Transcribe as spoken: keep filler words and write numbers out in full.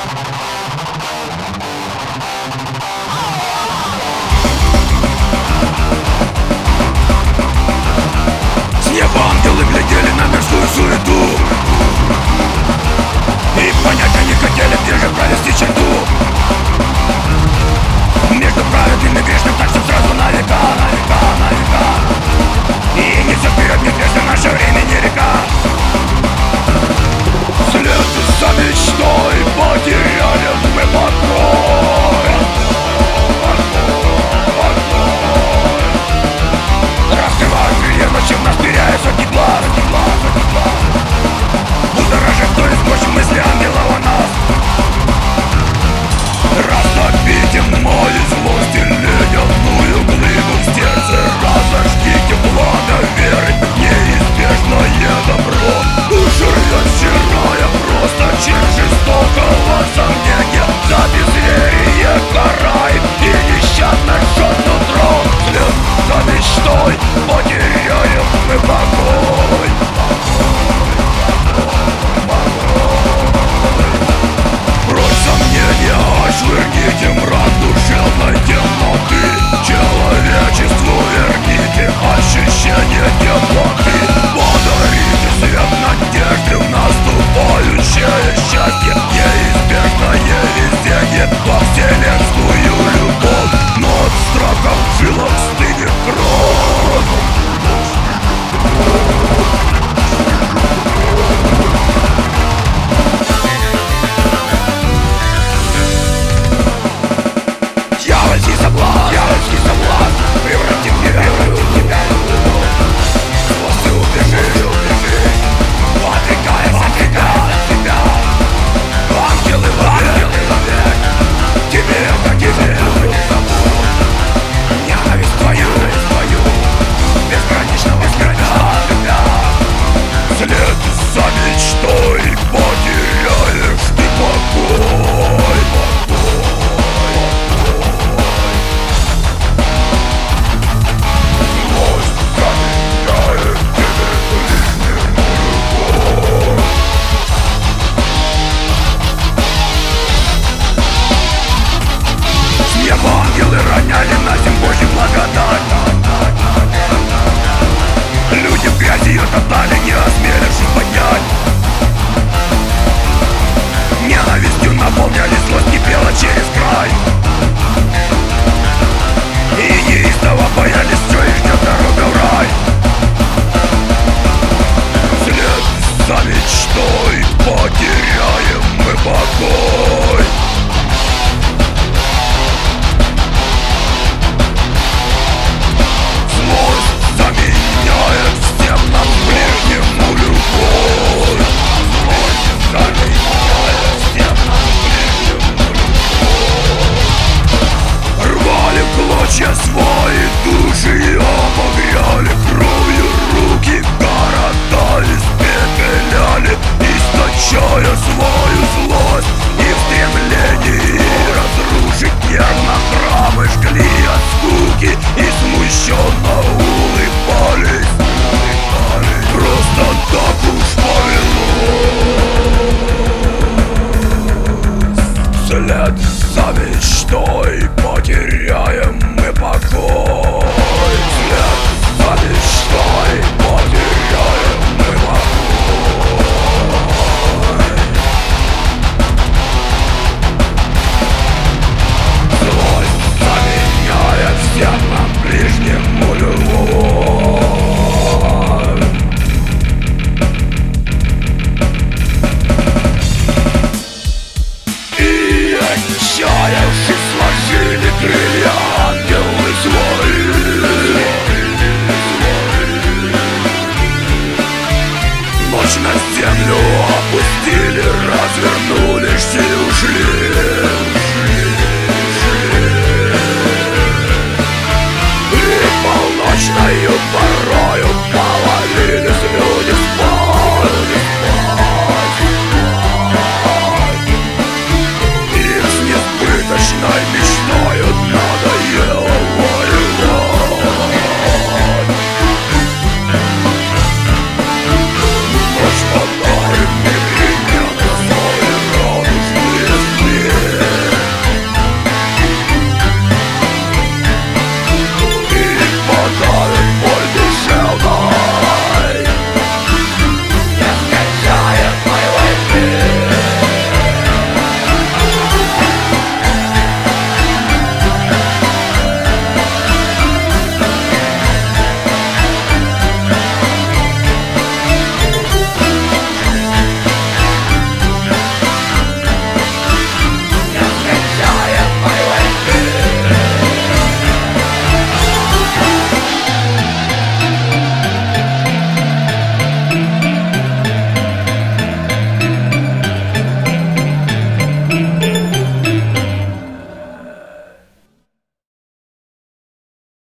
С неба ангелы глядели на мирскую суету и понятия не хотели, где же провести черту между праведным и грешным, так что сразу на века, на века, на века. И несет вперед неизвестно наше времени река. Вслед за мечтой потеряли мы покой. Раскрывают крылья ночи, в нас теряя сотни глаз, сотни глаз. Будоражит то ли сквозь мысли ангелов о нас. Растопите моль злости, ледяную глыбу в сердце. Разожгите пламя веры, неизбежное добро. Душу рвет стирая просто через жестокого сомнения. За безверие карает и нещадно жжет нутро. Вслед за мечтой потеряем мы покой. Прочь сомнения, швырните мрак душевной темноты. Человечеству верните ощущение теплоты. Подарите свет надежды в наступающее счастье. Неизбежное везение во вселенскую любовь. Но от страха в жилах стынет кровь. Дьявольский соблазн, дьявольский соблазн превратит тебя, превратит тебя в луну. Сквозь ты убежи, убежи, отрекаясь от себя, от себя. Ангелы вовек, вовек, тебе, как тебе, не забудь. Ненависть твою, твою, безграничного стыда. Вслед за мечтой потеряешь ты покой. Ангелы роняли на землю Божью благодать. Люди в грязи ее топтали, не осмелившись поднять. Ненавистью наполняли, злость кипела через край. И неистово боялись, что их ждет дорога в рай. Вслед за мечтой потеряем мы покой. Заменяет всем нам ближнему любовь. Заменяет всем нам ближнему любовь. Рвали в клочья свои души и обогряли кровью руки. Города испепеляли, источая свою злость. И в стремлении разрушить нервно храмы жгли от скуки и смущенно улыбались.